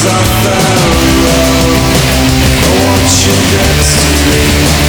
I found love. I want you next to me.